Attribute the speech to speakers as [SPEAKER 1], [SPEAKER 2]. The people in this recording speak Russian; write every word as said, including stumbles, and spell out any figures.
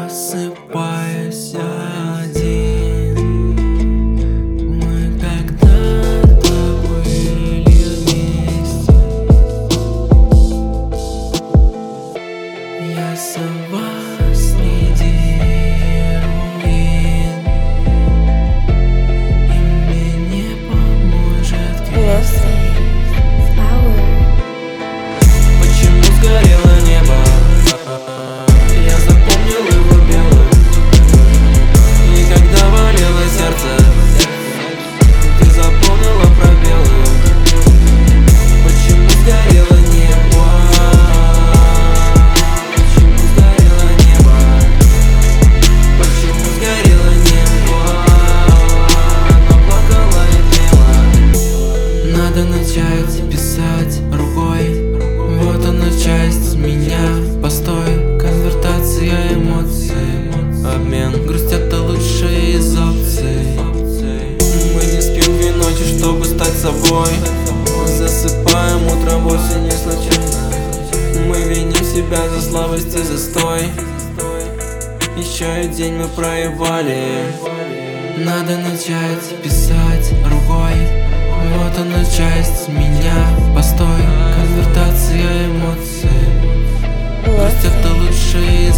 [SPEAKER 1] просыпаюсь один. Мы когда-то были вместе. Я сова среди руин, и мне не поможет крест. Почему сгорело небо? Я запомнил его белым. И когда болело сердце, ты запомнила пробелы. Почему сгорело небо? Почему сгорело небо? Почему сгорело небо? Оно плакало и пело. Надо начать писать рукой. Вот она часть меня. Постой, конвертация эмоций, обмен. Грусть — это лучшая из опций. Мы не спим две ночи, чтобы стать собой. Засыпаем утром вовсе не случайно. Мы виним себя за слабость и застой. Еще и день мы проебали. Надо начать писать рукой. Вот она часть меня. Постой, конвертация эмоций. Грусть — это лучшая